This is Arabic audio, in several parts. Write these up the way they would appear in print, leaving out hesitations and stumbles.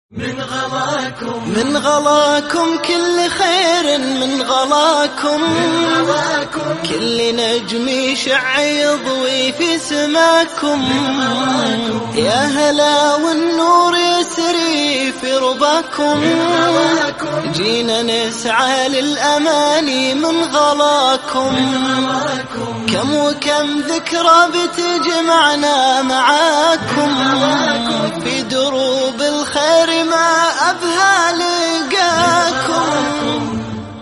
من غلاكم كل خير، من غلاكم كل نجم يشع يضوي في سماكم. يا هلا والنور يسري في رباكم، جينا نسعى للأماني من غلاكم. كم وكم ذكرى بتجمعنا معاكم، في دروب الخير ما أبهى لقاكم.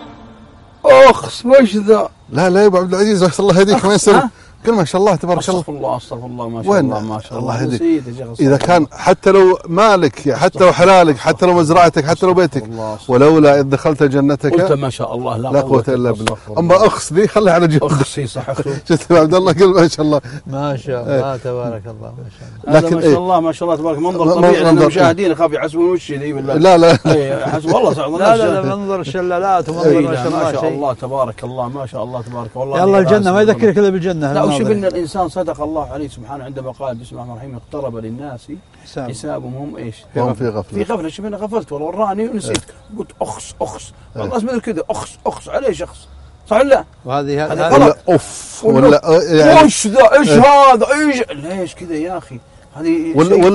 أخس وش ذا؟ لا يا أبو عبد العزيز الله يهديك ما يسلمك. كل ما شاء الله تبارك الله. استغفر الله ما شاء الله ما شاء الله. يهديك. إذا كان حتى لو مالك، حتى لو حلالك، حتى لو مزرعتك، حتى لو بيتك، ولولا إذ دخلت جنتك قلت ما شاء الله لا قوة إلا بالله. أما أخس ذي خليها على جنب. أخسي صح. شفت عبد الله قل ما شاء الله ما شاء الله تبارك الله ما شاء الله. لكن ما شاء الله ما شاء الله تبارك منظر طبيعي لأن المشاهدين يخاف يحسبون وش ذي بالله. لا حسب والله صعب. لا منظر الشلالات ومنظر ما شاء الله تبارك الله ما شاء الله تبارك والله. يلا الجنة ما يذكرك إلا بالجنة. لا وشوف إن الإنسان صدق الله عليه سبحانه عندما قال بسم الله الرحمن الرحيم اقترب للناس حسابهم هم ايش؟ هم في غفلة. في غفلة. شوف أنا غفلت والله وراني ونسيت. قلت أخس والله اسمه كذا أخس عليه شخص صح ولا؟ وهذه ولا أوف ولا يعني وش ذا ايش هذا ايش ليش كذا يا أخي؟ هذه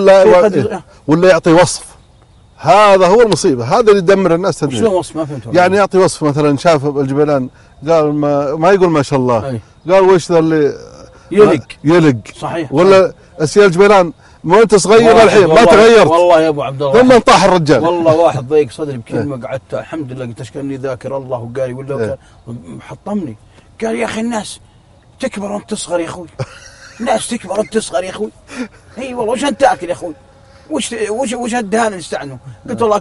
ولا يعطي وصف. هذا هو المصيبة، هذا اللي يدمر الناس. شلون وصف؟ ما فهمت. يعني يعطي وصف مثلا شاف الجبلان قال ما يقول ما شاء الله، قال وش ذا اللي يلق صحيح. ولا اسيال جبلان ما انت صغير الحين ما تغيرت والله يا ابو عبد الله. ثم طاح الرجال والله واحد ضيق صدري بكلمه قعدت الحمد لله قلت اشكرني ذاكر الله وقال ولا حطمني. قال يا اخي الناس تكبر وانت تصغر يا اخوي. الناس تكبر وانت تصغر يا اخوي. اي والله وش انت تاكل يا اخوي؟ وش هالدهان اللي استعنوا؟ قلت والله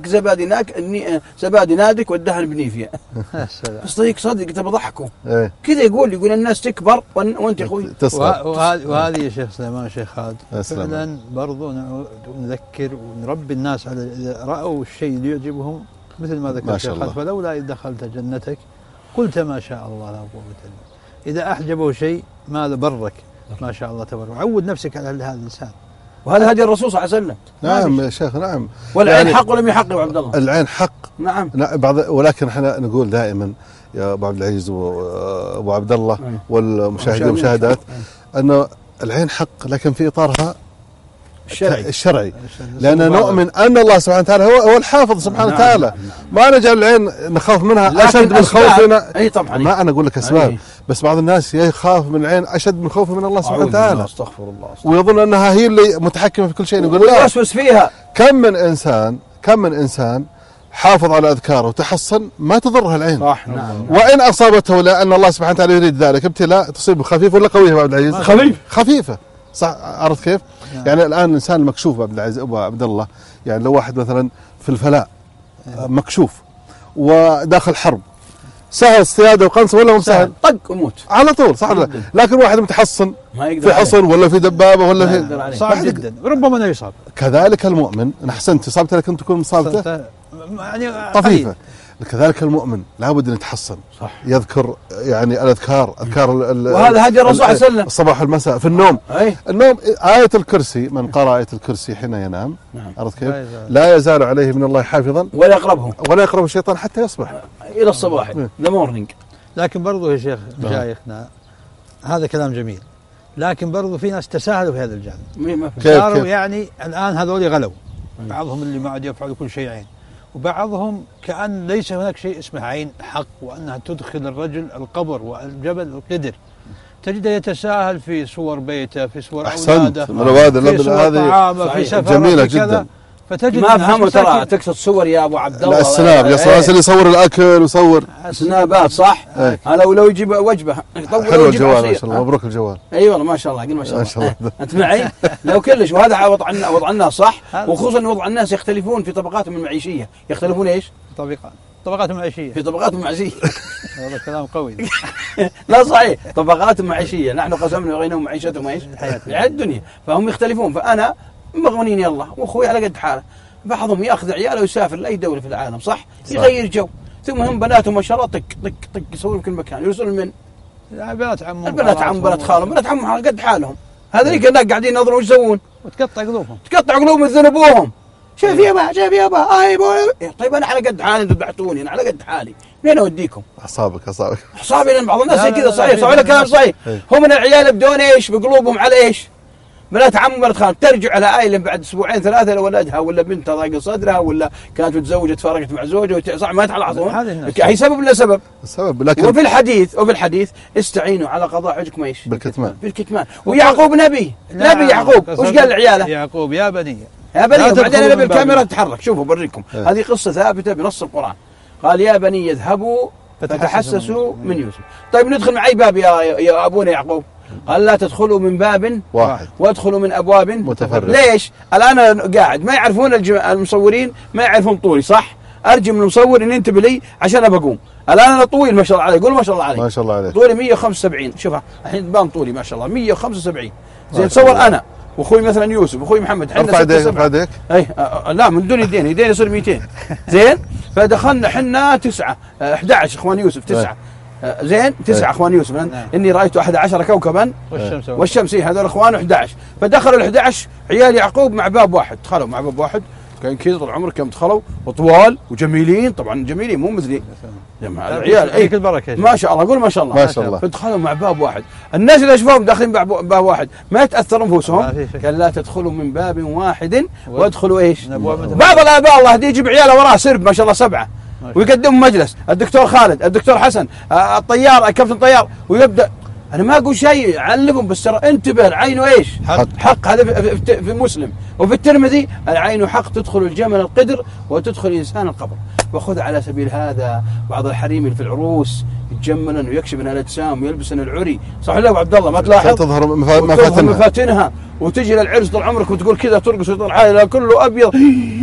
زبادي نادك والدهن بنيفيا. بس ضيق صدري قلت بضحكوا كذا. يقول الناس تكبر وانت يا اخوي تصغر. وهذه يا شيخ سليمان شيخ خالد فعلا برضو نذكر ونربي الناس على اذا راوا الشيء اللي يعجبهم مثل ما ذكر الشيخ خالد فلولا اذ دخلت جنتك قلت ما شاء الله لا قوه الا بالله. اذا اعجبه شيء ماذا برك ما شاء الله تبارك وعود نفسك على هذا الانسان. وهذا هدي الرسول صلى الله عليه وسلم. نعم يا شيخ نعم. والعين يعني حق ولم يحق يا عبد الله. العين حق نعم. ولكن احنا نقول دائما يا ابو عبد العزيز وابو عبد الله والمشاهدين والمشاهدات انه العين حق لكن في اطارها الشرعي. لأن نؤمن أن الله سبحانه وتعالى هو الحافظ سبحانه وتعالى. ما نجعل العين نخاف منها أشد من خوفنا. أي طبعا. ما أنا أقول لك أسباب بس بعض الناس يخاف من العين أشد من خوفه من الله سبحانه وتعالى. استغفر الله. ويظن أنها هي اللي متحكمة في كل شيء. نقول لا. يوسوس فيها. كم من إنسان حافظ على أذكاره وتحصن ما تضرها العين. صح نعم. وإن أصابته لأن الله سبحانه وتعالى يريد ذلك ابتلاء تصيبه خفيف ولا قوية يا عبد العزيز؟ خفيفة. صح عرفت كيف؟ يعني الآن الإنسان المكشوف عبد العزيز أبو عبد الله يعني لو واحد مثلا في الفلاء مكشوف وداخل حرب سهل اصطياده وقنص ولا مو سهل؟ طق وموت على طول صح ولا؟ لكن واحد متحصن في حصن ولا في دبابة ولا في صعب جدا ربما لا يصاب. كذلك المؤمن أنا أحسنت إصابته لكن تكون مصابته يعني طفيفة. كذلك المؤمن لابد أن يتحصن صح. يذكر يعني الأذكار وهذا هدي الرسول صلى الله عليه وسلم الصباح والمساء في النوم. النوم آية الكرسي من قرأ آية الكرسي حين ينام عرفت كيف؟ لا يزال عليه من الله حافظا ولا يقربه الشيطان حتى يصبح إلى الصباح ذا مورنينج. لكن برضو يا شيخ مشايخنا هذا كلام جميل لكن برضو في ناس تساهلوا في هذا الجانب. صاروا يعني الآن هذول غلوا بعضهم اللي ما عاد يفعلوا كل شيء عين وبعضهم كأن ليس هناك شيء اسمه عين حق وأنها تدخل الرجل القبر والجبل القدر. تجده يتساهل في صور بيته في صور أولاده في صور طعامه في سفره جميلة جدا. فتجد ما أفهمه ترى تقصد صور يا أبو عبد الله. السناب يا صراحة اللي يصور الأكل ويصور سنابات صح. هذا ولو يجيب وجبه حلو الجوال ما شاء الله مبروك الجوال. أي والله ما شاء الله قل ما شاء الله أنت معي لو كلش. وهذا وضع الناس صح وخصوصا وضع الناس يختلفون في طبقاتهم المعيشية. يختلفون إيش؟ طبقاتهم المعيشية في طبقاتهم المعيشية. هذا كلام قوي. لا صحيح طبقاتهم معيشية نحن قسمنا بينهم معيشتهم ايش؟ حياة الدنيا. فهم يختلفون. فأنا مغمنين يلا واخوي على قد حاله. بعضهم ياخذ عياله ويسافر لاي دوله في العالم صح؟ يغير جو. ثم هم بناتهم ما شاء الله طق يسوون في كل مكان. يرسلون من بنات عمهم البنات عم بنات خالهم بنات عمهم على قد حالهم. هذوليك هناك قاعدين ينظرون وش يسوون؟ وتقطع قلوبهم يذنبوهم شايف يابا طيب انا على قد حالي، ذبحتوني انا على قد حالي، وين اوديكم؟ اعصابي لان بعض الناس كذا صحيح صح ولا كلام صحيح. هم من العيال بدون ايش بقلوبهم على ايش؟ بنات عم وبنات خال، ترجع على عائله بعد اسبوعين ثلاثه لولدها ولا بنتها ضايقه صدرها ولا كانت متزوجه تفارقت مع زوجها، صح ما تلاحظون؟ هي سبب ولا سبب؟ لكن وفي الحديث استعينوا على قضاء حجكم ايش؟ بالكتمان. ويعقوب نبي يعقوب وش قال لعياله؟ يعقوب يا بني وبعدين نبي الكاميرا تتحرك. شوفوا بوريكم هذه قصه ثابته بنص القران. قال يا بني يذهبوا فتحسسوا من يوسف. طيب ندخل مع اي باب يا ابونا يعقوب؟ قال لا تدخلوا من باب واحد وادخلوا من ابواب متفرقة. ليش؟ الان قاعد ما يعرفون المصورين ما يعرفون طولي، صح؟ ارجو من المصور ان ينتبه لي عشان ابقوم. الان انا طويل ما شاء الله علي، قول ما شاء الله علي. ما شاء الله عليك. طولي 175. شوفها الحين بان طولي ما شاء الله 175. زين تصور انا واخوي مثلا يوسف واخوي محمد ارفع يديك. اي لا من دون يدين يصير 200. زين فدخلنا حنا 9 11 اخوان يوسف 9 زين 9 اخوان يوسف اني رايت 11 كوكبا والشمس هذول اخوان 11. فدخلوا ال11 عيال يعقوب مع باب واحد، دخلوا مع باب واحد كان كذا طول عمرك كم دخلوا وطوال وجميلين، طبعا جميلين مو مثلي العيال اي ما شاء الله، قول ما شاء الله ما شاء الله. فدخلوا مع باب واحد. الناس اللي اشوفهم داخلين باب واحد ما يتاثرون انفسهم؟ قال لا تدخلوا من باب واحد وادخلوا ايش؟ بعض الاباء الله يهديه يجيب عياله وراه سرب ما شاء الله 7 ويقدم مجلس الدكتور خالد الدكتور حسن الطيار كابتن طيار ويبدا. انا ما اقول شيء علمهم بس ترى انتبه العين ايش؟ حق هذا في مسلم وفي الترمذي العين حق تدخل الجمل القدر وتدخل الانسان القبر. وخذ على سبيل هذا بعض الحريم اللي في العروس يتجملن ويكشفن الاجسام ويلبسن العري، صح ولا ابو عبد الله؟ ما تلاحظ تظهر مفاتنها وتجي للعرس طول عمرك وتقول كذا ترقص وتطلع عائله كله ابيض.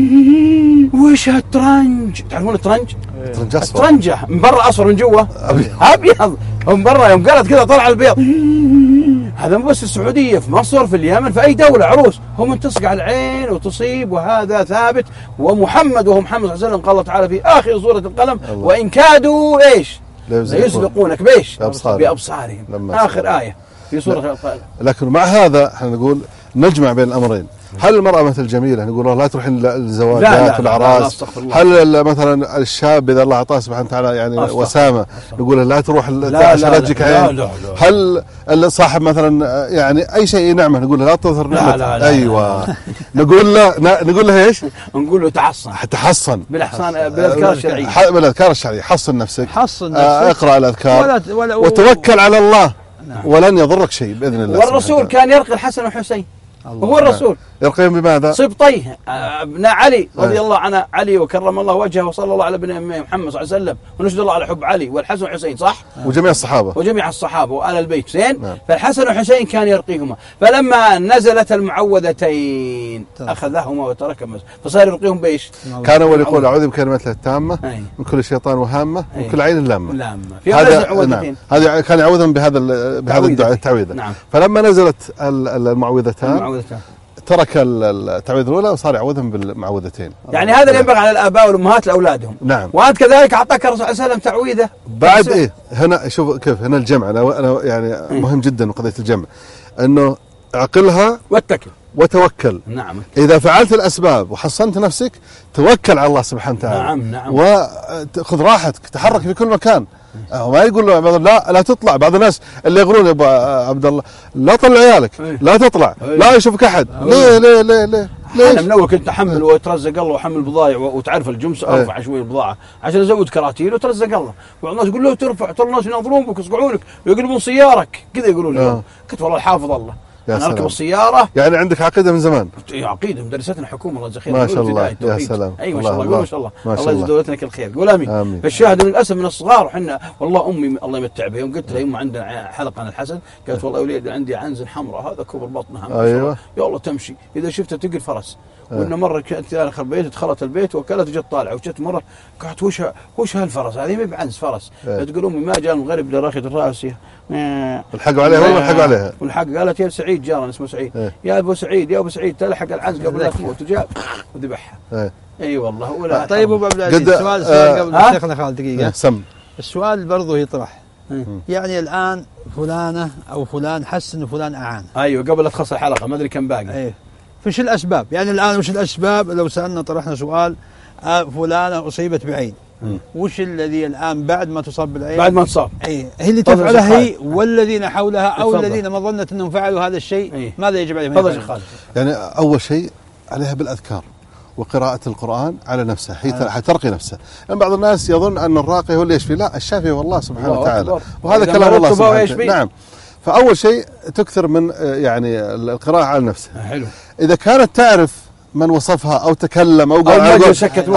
وش هالترنج؟ تعرفون الترنج؟ الترنجه من برا اصفر من جوا ابيض من برا يوم قالت كذا طلع البيض. هذا مو بس السعوديه، في مصر في اليمن في اي دوله عروس هم تسقع على العين وتصيب وهذا ثابت. ومحمد وهو محمد صلى الله عليه وسلم قال الله تعالى في اخر سوره القلم وان كادوا ايش؟ يسبقونك بايش؟ بابصارهم اخر ايه في سوره القلم. لكن مع هذا احنا نقول نجمع بين الامرين. هل المرأة مثل جميلة نقول لا تروحين للزواجات والأعراس؟ هل مثلا الشاب إذا الله أعطاه سبحانه وتعالى يعني وسامة نقول لا تروح عشان تجيك عين؟ هل صاحب مثلا يعني أي شيء نعمة نقول لا تظهر نعمة؟ أيوة نقول له إيش؟ نقول له تحصن بالأذكار الشرعية. بالأذكار الشرعية حصن نفسك اقرأ الأذكار وتوكل على الله ولن يضرك شيء بإذن الله. والرسول كان يرقي الحسن والحسين وهو الرسول يرقيهم بماذا؟ سبطيه ابناء علي رضي الله عنه، علي وكرم الله وجهه وصلى الله على ابن محمد صلى الله عليه وسلم ونشهد الله على حب علي والحسن والحسين، صح؟ وجميع الصحابة وآل البيت. زين فالحسن والحسين كان يرقيهما. فلما نزلت المعوذتين أخذهما وتركهما فصار يرقيهم بايش؟ كان أول يقول أعوذ بكلمات الله التامة من كل شيطان وهامة من كل عين لامة. هذا كان يعوذهم بهذا الدعاء التعويذة. نعم. فلما نزلت المعوذتان ترك التعويذة الأولى وصار يعوذهم بالمعوذتين. يعني هذا اللي ينبغي على الآباء والأمهات لأولادهم. نعم. وأنت كذلك أعطاك الرسول صلى الله عليه وسلم تعويذة بعد إيه هنا. شوف كيف هنا الجمع. أنا يعني مهم جدا قضية الجمع إنه عقلها وتوكل. نعم. إذا فعلت الأسباب وحصنت نفسك توكل على الله سبحانه وتعالى. نعم. وخذ راحتك تحرك في كل مكان. ما يقول له لا تطلع. بعض الناس اللي يقولون يا ابو عبد الله لا طلع عيالك لا تطلع لا يشوفك احد. ليه انا من اول كنت احمل واترزق الله واحمل بضايع وتعرف الجمس ارفع شوي البضاعه عشان ازود كراتين وترزق الله. بعض الناس يقول له ترفع ترى الناس ينظرون بك يصقعونك ويقلبون سيارك كذا يقولون لي. قلت والله الحافظ الله انا اركب السياره. يعني عندك عقيده من زمان؟ عقيده مدرستنا حكومه الله يجزاك خير. ما شاء الله يا سلام. اي ما شاء الله ما شاء الله الله يجزي دولتنا كل خير. قول امين. فالشاهد للاسف من الصغار وحنا والله امي الله يمتع بها يوم قلت لها يوم عندنا حلقه عن الحسن قالت والله يا وليدي عندي عنز حمراء هذا كبر بطنها. ايوه يا الله تمشي اذا شفتها تقل فرس. وإنه مرة كانت داخل البيت دخلت البيت وكلت وجت طالعة وجت مرة قالت وش هالفرس هذه ما بعنز فرس. تقول أمي ما جاء من غرب لراخد الراسية الحقوا عليها ولا الحقوا عليها؟ والحق قالت يا سعيد جارنا اسمه سعيد يا أبو سعيد تلحق العنز قبل لا تموت وجاء وذبحها. اي والله ولا. طيب ابو عبد العزيز سؤال قبل شيخنا خالد دقيقة. السؤال برضه يطرح يعني الآن فلانة أو فلان حسن وفلان أعان. أيوة قبل لا تخلص الحلقة ما أدري كم باقي. أيوة. فش الأسباب؟ يعني الآن وش الأسباب لو سألنا طرحنا سؤال فلانة أصيبت بعين، وش الذي الآن بعد ما تصاب بالعين، بعد ما تصاب هي اللي تفعلها هي والذين حولها أو الذين ما ظنت أنهم فعلوا هذا الشيء ماذا يجب عليهم؟ تفضل خالد. يعني أول شيء عليها بالأذكار وقراءة القرآن على نفسه حتى ترقي نفسه. يعني بعض الناس يظن أن الراقي هو اللي يشفي، لا، الشافي هو الله سبحانه وتعالى، وهذا كلام الله سبحانه وتعالى. نعم. فأول شيء تكثر من يعني القراءة على نفسه. حلو. إذا كانت تعرف من وصفها أو تكلم أو قال أو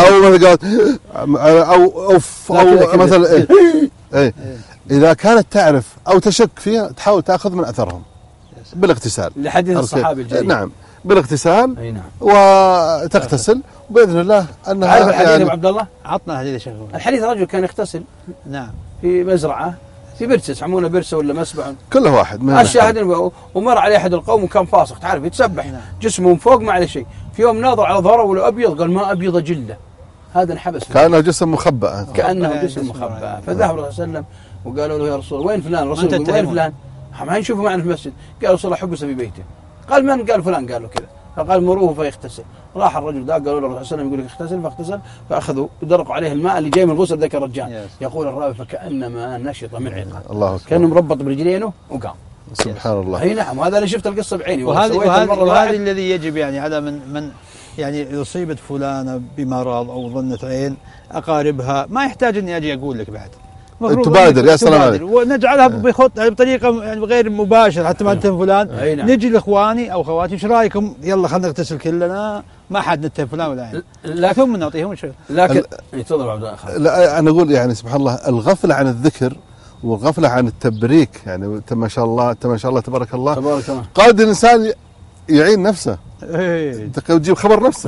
مثلا إذا كانت تعرف أو تشك فيها تحاول تأخذ من أثرهم بالاغتسال لحديث الصحابي الجليل. نعم، بالاغتسال. نعم. وتغتسل وبإذن الله أنها عارف الحديث يعني أبو عبد الله؟ عطنا الحديث يا شيخ. الحديث رجل كان يغتسل نعم في مزرعة في برسة يسمونه برسة ولا مسبح، كله واحد. الشاهد ومر عليه أحد القوم وكان فاسق، تعرف يتسبح جسمه من فوق ما عليه شيء، في يوم ناظر على ظهره ولا أبيض، قال ما أبيض جلده، هذا انحبس كأنه جسم مخبأ، كأنه جسم مخبأ. فذهب الرسول صلى الله عليه وسلم وقالوا له يا رسول الله وين فلان؟ الرسول وين فلان؟ ما نشوفه معنا في المسجد. قال رسول الله حبس في بيته. قال من؟ قال فلان. قال له كذا. فقال مروه فيغتسل. راح الرجل ذا قالوا له الرسول صلى الله عليه وسلم يقول لك اغتسل، فاغتسل، فاخذوا ودرقوا عليه الماء اللي جاي من الغسل ذاك الرجال. يقول الراوي فكأنما نشط من عقال، الله أكبر، كأنه مربط برجلينه وقام. سبحان الله. اي نعم، وهذا اللي شفت القصه بعيني. وهذا الذي يجب يعني على من يعني إذا أصيبت فلانة بمرض أو ظنت عين أقاربها ما يحتاج إني أجي أقول لك بعد، تبادر. يا سلام عليك. ونجعلها بطريقة يعني غير مباشرة حتى ما نتهم فلان. نجي لإخواني أو خواتي إيش رأيكم يلا خلينا نغتسل كلنا، ما حد نتهم فلان ولا عين، ثم نعطيهم شيء. لكن تفضل عبد الله. لا أنا أقول يعني سبحان الله الغفلة عن الذكر والغفلة عن التبريك، يعني ما شاء الله تبارك الله قاد الإنسان يعين نفسه. تجيب خبر نفسه.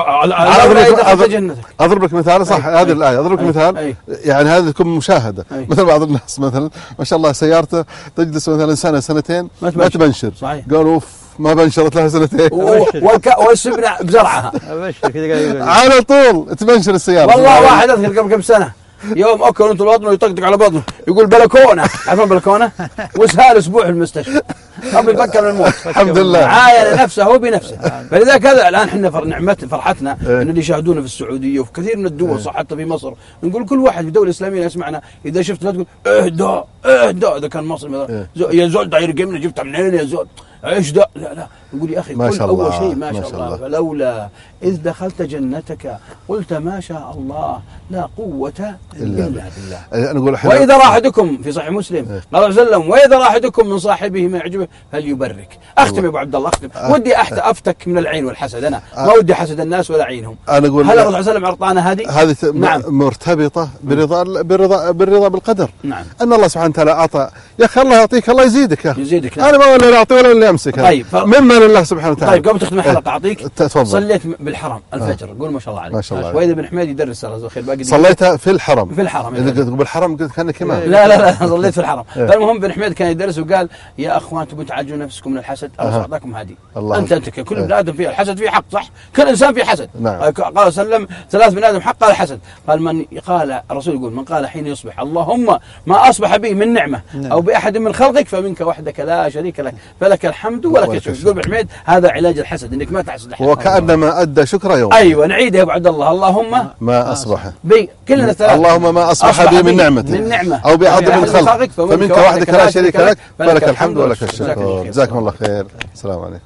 أضرب لك مثال صح هذه الآية، أضرب لك مثال يعني هذه تكون مشاهدة. مثل بعض الناس مثلا ما شاء الله سيارته تجلس مثلا سنة سنتين ما تبنشر، قالوا أوف ما بنشرت لها سنتين والسبنة بزرعها على طول تبنشر السيارة. والله واحد أذكر قبل كم سنة يوم أكل أنت بطنه يطقطق على بطنه يقول بلكونة، عارفين بلكونة؟ وسهال أسبوع في المستشفى أبي يفكر من الموت. الحمد لله عاين نفسه هو بنفسه. فلذلك هذا الآن احنا فرحتنا إن اللي يشاهدونا في السعودية وفي كثير من الدول صح حتى في مصر، نقول كل واحد في دولة إسلامية يسمعنا إذا شفت لا تقول اهدى إذا كان مصر يا زول داير قمنا جبتها من عين يا زول ايش ده، لا نقول يا اخي كل اول شيء ما شاء الله. فلولا اذ دخلت جنتك قلت ما شاء الله لا قوه الا بالله. نقول واذا راى احدكم في صحيح مسلم قال صلى الله عليه وسلم واذا راى احدكم من صاحبه ما يعجبه فليبرك. اختم يا ابو عبد الله اختم. ودي افتك من العين والحسد، انا ما ودي حسد الناس ولا عينهم. انا اقول هل الرسول صلى الله عليه وسلم اعطانا هذه نعم مرتبطه بالرضا بالقدر. نعم. ان الله سبحانه وتعالى اعطى يا اخي الله يعطيك الله يزيدك نعم. انا ما ولا اعطي ولا اللي امسك. طيب مما لله سبحانه وتعالى. طيب قبل تختم الحلقه اعطيك تفضل. صليت بالحرم الفجر قول ما شاء الله عليك. ما شاء الله. واذا بن حميد يدرس الله خير باقي صليت في الحرم. في الحرم اذا قلت بالحرم قلت كانك امام. لا صليت في الحرم. فالمهم بن حميد كان يدرس وقال يا اخوان تبون تعالجون نفسكم من الحسد او اعطاكم هذه. انت كل ابن ادم فيه الحسد فيه حق صح؟ كل انسان فيه حسد. نعم. قال سلم 3 بني ادم حق قال الحسد. قال الرسول يقول من قال حين يصبح اللهم ما اصبح به من نعمه او باحد من خلقك فمنك وحدك لا شريك لك فلك الحمد ولك الشكر. يقول بن حميد هذا علاج الحسد انك ما تحسد احد. وكانما ادى شكر يوم. ايوه نعيد يا ابو عبد الله اللهم ما اصبح كلنا 3 اللهم ما اصبح بي من نعمه او بعظم من خلقك فمنك وحدك لا شريك لك فلك الحمد ولك الشكر. جزاكم الله خير. السلام عليكم.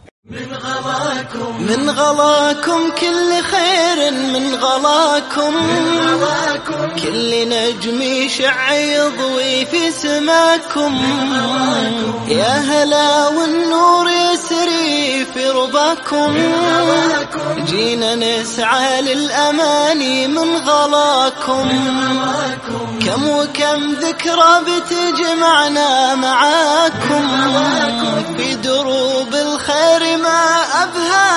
من غلاكم كل خير من غلاكم كل نجم يشع يضوي في سماكم يا هلا والنور يسري في رباكم جينا نسعى للأماني من غلاكم كم وكم ذكرى بتجمعنا معاكم في دروب الخير ما أبهى